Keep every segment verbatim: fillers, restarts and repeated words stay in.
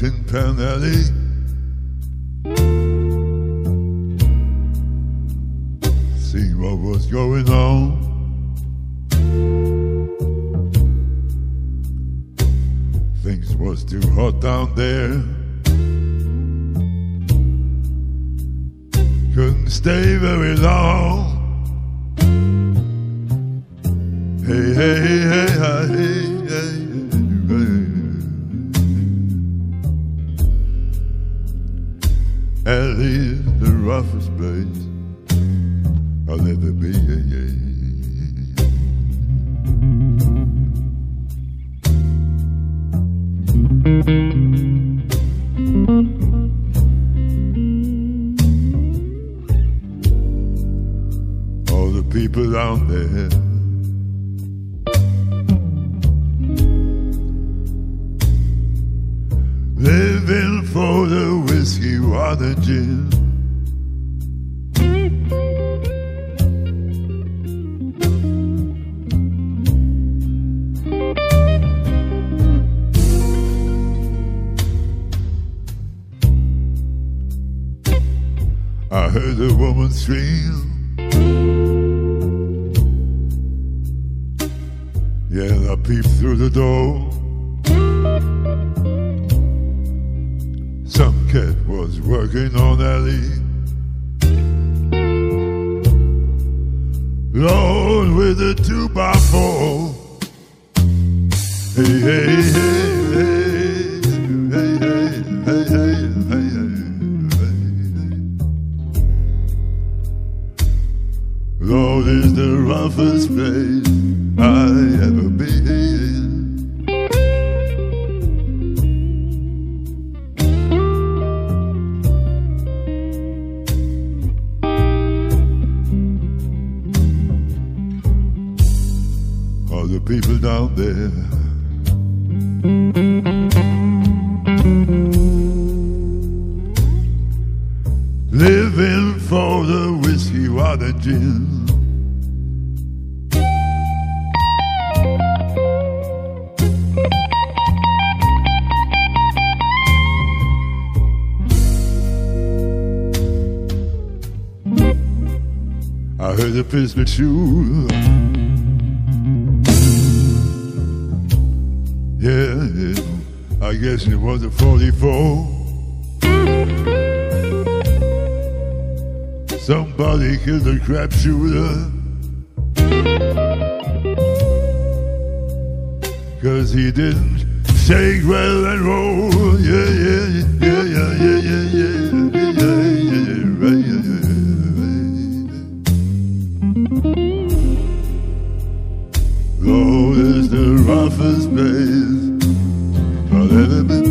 Tin Pan Alley. See what was going on. Things was too hot down there. Couldn't stay very long. Hey, hey, hey, hey, hey, hey, hey. Alley is the roughest place I'll ever be. All the people down there living for the whiskey, water, gin. I heard a woman scream. Yeah, I peeped through the door. Some cat was working on Alley. Lord, with a two by four. Hey, hey, hey, hey, hey, hey, hey, hey, hey, hey. Lord, is the roughest place I ever been. All the people down there living for the whiskey, water, gin. I heard a pistol shoot. Yeah, I guess it was a forty-four. Somebody killed a crap shooter, 'cause he didn't shake well and roll. Yeah, yeah, yeah, yeah, yeah, yeah, yeah, yeah, yeah, yeah, right, yeah, yeah. Lord, is the roughest place I've ever been.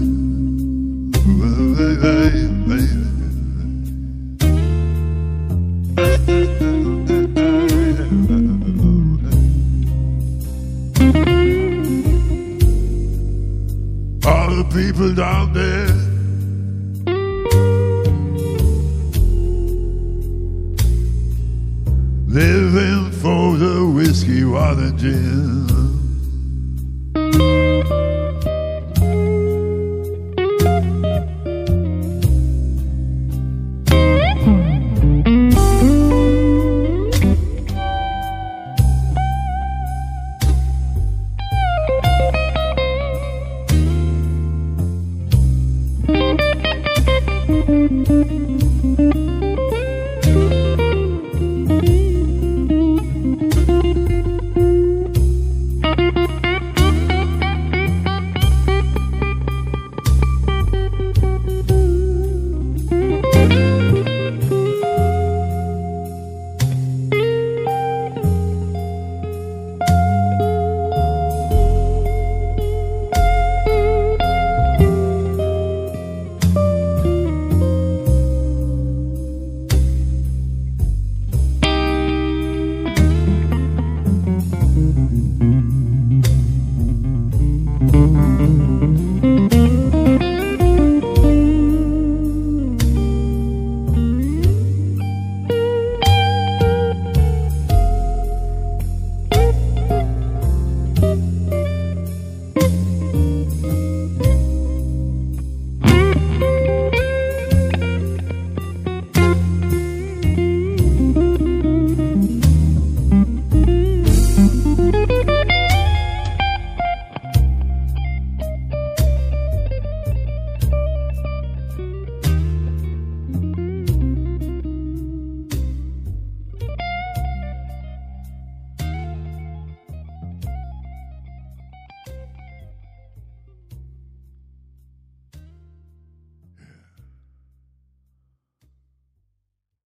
All the people down there living for the whiskey, water, gin.